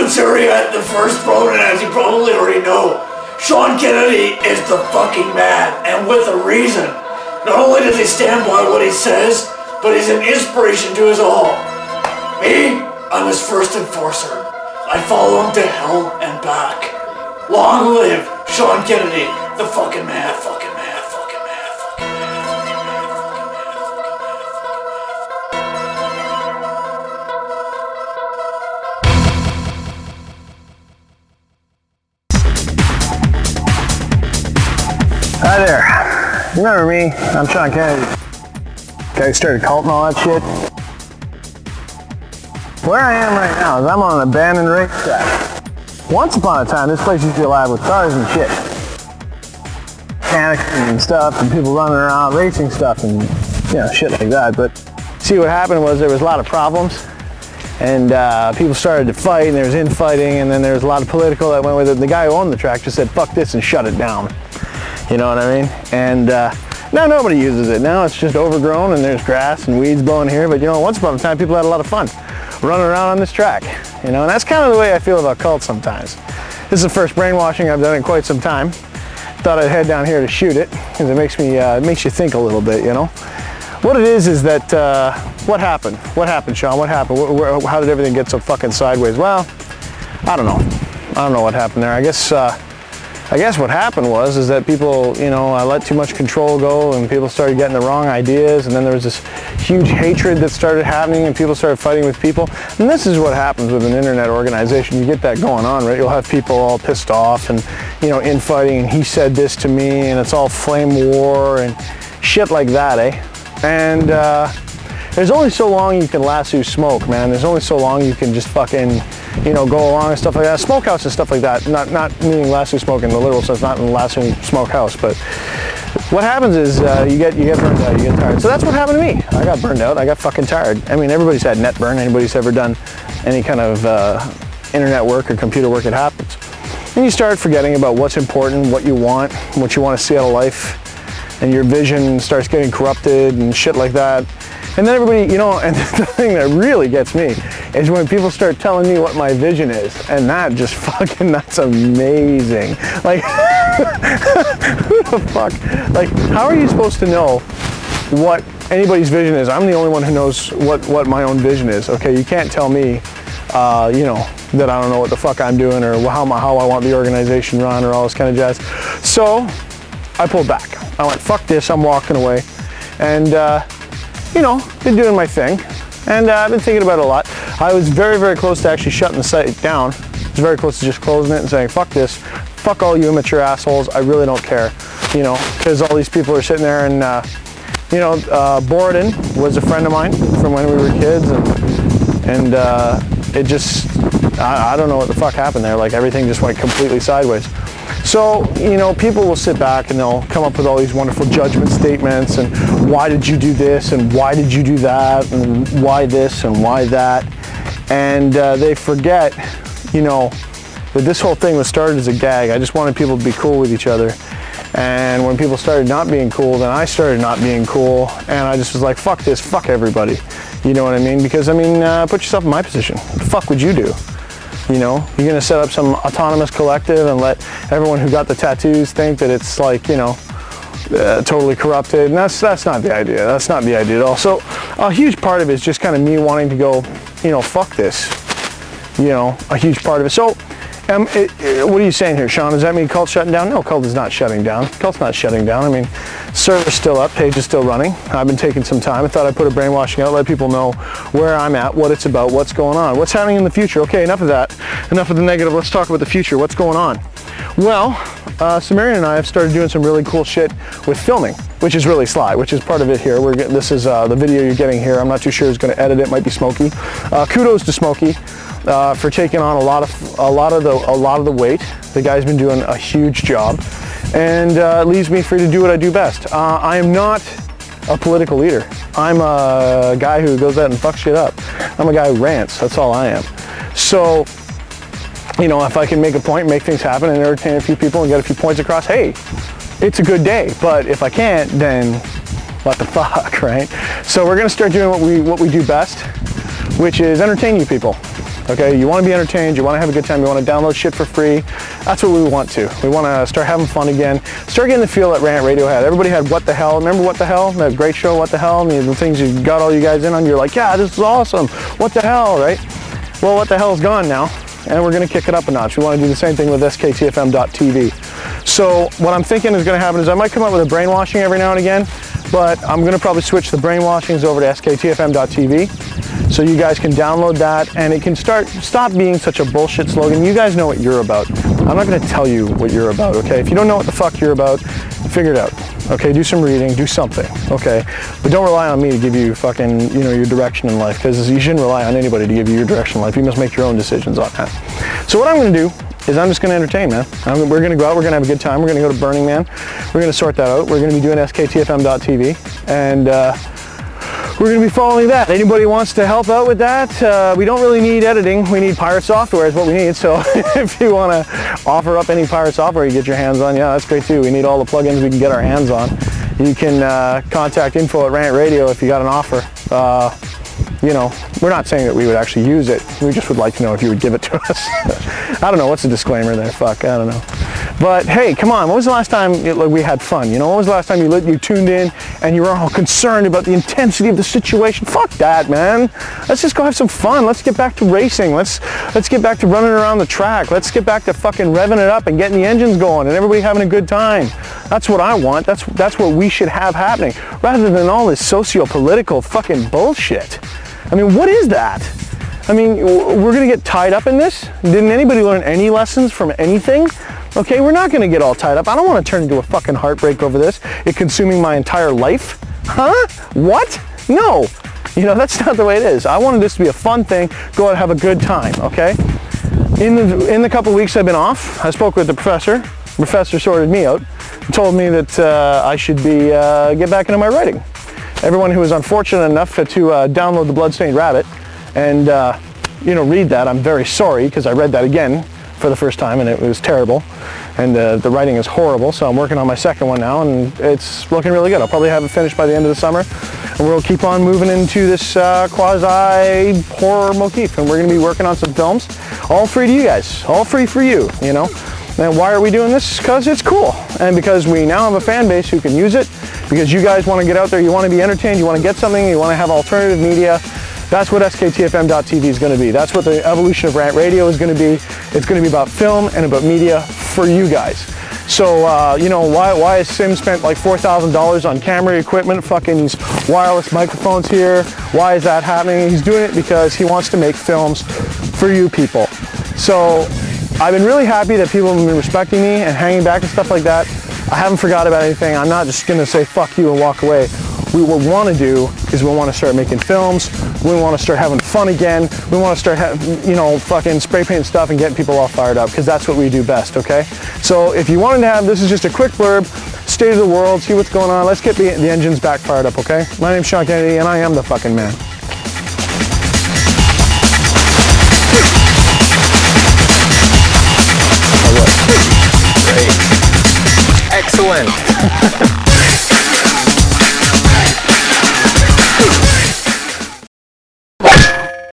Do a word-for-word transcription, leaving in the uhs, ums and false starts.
Dudes, here we at the first program, as you probably already know. Sean Kennedy is the fucking man, and with a reason. Not only does he stand by what he says, but he's an inspiration to us all. Me, I'm his first enforcer. I follow him to hell and back. Long live Sean Kennedy, the fucking man, fucking man, fucking man, fucking man, fucking man, fucking man, Hi there. You remember me? I'm Sean Kennedy. Guy who started a cult and all that shit. Where I am right now is I'm on an abandoned racetrack. Once upon a time, this place used to be alive with cars and shit. Mechanics and stuff, and people running around racing stuff and, you know, shit like that. But see, what happened was there was a lot of problems, and uh, people started to fight, and there was infighting, and then there was a lot of political that went with it. And the guy who owned the track just said, fuck this, and shut it down. You know what I mean? And uh, now nobody uses it. Now it's just overgrown, and there's grass and weeds blowing here. But, you know, once upon a time, people had a lot of fun running around on this track, you know, and that's kind of the way I feel about cults sometimes. This is the first brainwashing I've done in quite some time. Thought I'd head down here to shoot it, because it makes me, uh, it makes you think a little bit, you know. What it is is that, uh, what happened? What happened, Sean? What happened? Where, where, how did everything get so fucking sideways? Well, I don't know. I don't know what happened there. I guess, uh, I guess what happened was is that people, you know, I let too much control go, and people started getting the wrong ideas, and then there was this huge hatred that started happening, and people started fighting with people. And this is what happens with an internet organization. You get that going on, right? You'll have people all pissed off and, you know, infighting, and he said this to me, and it's all flame war and shit like that, eh? And uh, there's only so long you can lasso smoke, man. There's only so long you can just fucking, you know, go along and stuff like that. Smokehouse and stuff like that. Not not meaning lasso smoke in the literal sense, not in lasso smokehouse, but what happens is uh, you get you get burned out, you get tired. So that's what happened to me. I got burned out. I got fucking tired. I mean, everybody's had net burn. Anybody's ever done any kind of uh, internet work or computer work, it happens. And you start forgetting about what's important, what you want, what you want to see out of life, and your vision starts getting corrupted and shit like that. And then everybody, you know, and the thing that really gets me is when people start telling me what my vision is, and that just fucking, that's amazing. Like, who the fuck? Like, how are you supposed to know what anybody's vision is? I'm the only one who knows what, what my own vision is, okay? You can't tell me, uh, you know, that I don't know what the fuck I'm doing, or how, my, how I want the organization run, or all this kind of jazz. So, I pulled back. I went, fuck this, I'm walking away. And, uh, you know, been doing my thing, and uh, I've been thinking about it a lot. I was very, very close to actually shutting the site down. I was very close to just closing it and saying, fuck this, fuck all you immature assholes, I really don't care, you know, because all these people are sitting there, and, uh, you know, uh, Borden was a friend of mine from when we were kids, and, and uh, it just, I, I don't know what the fuck happened there, like everything just went completely sideways. So, you know, people will sit back and they'll come up with all these wonderful judgment statements, and why did you do this, and why did you do that, and why this, and why that, and uh, they forget, you know, that this whole thing was started as a gag. I just wanted people to be cool with each other, and when people started not being cool, then I started not being cool, and I just was like, fuck this, fuck everybody, you know what I mean? Because, I mean, uh, put yourself in my position. What the fuck would you do? You know, you're going to set up some autonomous collective and let everyone who got the tattoos think that it's like, you know, uh, totally corrupted. And that's, that's not the idea. That's not the idea at all. So a huge part of it is just kind of me wanting to go, you know, fuck this. You know, a huge part of it. So um, it, it, what are you saying here, Sean? Does that mean Cult's shutting down? No, Cult is not shutting down. Cult's not shutting down. I mean, server's still up, page is still running. I've been taking some time. I thought I'd put a brainwashing out, let people know where I'm at, what it's about, what's going on, what's happening in the future. Okay, enough of that. Enough of the negative. Let's talk about the future. What's going on? Well, uh, Sumerian and I have started doing some really cool shit with filming, which is really sly, which is part of it here. We're getting, this is uh, the video you're getting here. I'm not too sure who's going to edit it. Might be Smokey. Uh, kudos to Smokey uh, for taking on a lot of a lot of the a lot of the weight. The guy's been doing a huge job, and uh, it leaves me free to do what I do best. Uh, I am not a political leader. I'm a guy who goes out and fucks shit up. I'm a guy who rants. That's all I am. So, you know, if I can make a point, make things happen, and entertain a few people and get a few points across, hey, it's a good day. But if I can't, then what the fuck, right? So we're gonna start doing what we what we do best, which is entertain you people. Okay, you want to be entertained, you want to have a good time, you want to download shit for free. That's what we want to. We want to start having fun again, start getting the feel that Rant Radio had. Everybody had What the Hell. Remember What the Hell? That great show, What the Hell? And the things you got all you guys in on, you're like, yeah, this is awesome. What the hell, right? Well, What the Hell is gone now, and we're going to kick it up a notch. We want to do the same thing with S K T F M dot T V. So what I'm thinking is going to happen is I might come up with a brainwashing every now and again, but I'm going to probably switch the brainwashings over to S K T F M dot T V. So you guys can download that, and it can start stop being such a bullshit slogan. You guys know what you're about. I'm not going to tell you what you're about, okay? If you don't know what the fuck you're about, figure it out. Okay, do some reading, do something, okay? But don't rely on me to give you fucking, you know, your direction in life, because you shouldn't rely on anybody to give you your direction in life. You must make your own decisions on that. So what I'm going to do is I'm just going to entertain, man. I'm, we're going to go out, we're going to have a good time, we're going to go to Burning Man, we're going to sort that out, we're going to be doing S K T F M dot T V, and uh, we're going to be following that. Anybody wants to help out with that? Uh, we don't really need editing. We need pirate software is what we need. So if you want to offer up any pirate software you get your hands on, yeah, that's great too. We need all the plugins we can get our hands on. You can uh, contact info at Rant Radio if you got an offer. Uh, you know, we're not saying that we would actually use it. We just would like to know if you would give it to us. I don't know. What's the disclaimer there? Fuck, I don't know. But hey, come on. When was the last time it, like, we had fun? You know, when was the last time you you tuned in and you were all concerned about the intensity of the situation? Fuck that, man. Let's just go have some fun. Let's get back to racing. Let's let's get back to running around the track. Let's get back to fucking revving it up and getting the engines going and everybody having a good time. That's what I want. That's that's what we should have happening, rather than all this socio-political fucking bullshit. I mean, what is that? I mean, we're gonna get tied up in this? Didn't anybody learn any lessons from anything? Okay, we're not gonna get all tied up. I don't wanna turn into a fucking heartbreak over this. It consuming my entire life? Huh? What? No. You know, that's not the way it is. I wanted this to be a fun thing, go out and have a good time, okay? In the, in the couple weeks I've been off, I spoke with the professor. The professor sorted me out and told me that uh, I should be, uh, get back into my writing. Everyone who was unfortunate enough to uh, download The Bloodstained Rabbit and, uh, you know, read that, I'm very sorry, because I read that again for the first time and it was terrible. And uh, the writing is horrible, so I'm working on my second one now and it's looking really good. I'll probably have it finished by the end of the summer. And we'll keep on moving into this uh, quasi-horror motif. And we're going to be working on some films, all free to you guys, all free for you, you know. And why are we doing this? Because it's cool. And because we now have a fan base who can use it, because you guys want to get out there, you want to be entertained, you want to get something, you want to have alternative media. That's what S K T F M dot T V is going to be. That's what the evolution of Rant Radio is going to be. It's going to be about film and about media for you guys. So, uh, you know, why, why has Sim spent like four thousand dollars on camera equipment, fucking these wireless microphones here? Why is that happening? He's doing it because he wants to make films for you people. So, I've been really happy that people have been respecting me and hanging back and stuff like that. I haven't forgot about anything. I'm not just going to say fuck you and walk away. We, what we want to do is we want to start making films. We want to start having fun again. We want to start, ha- you know, fucking spray painting stuff and getting people all fired up, because that's what we do best, okay? So if you wanted to have, this is just a quick blurb, state of the world, see what's going on. Let's get the, the engines back fired up, okay? My name's Sean Kennedy and I am the fucking man. Great. Excellent.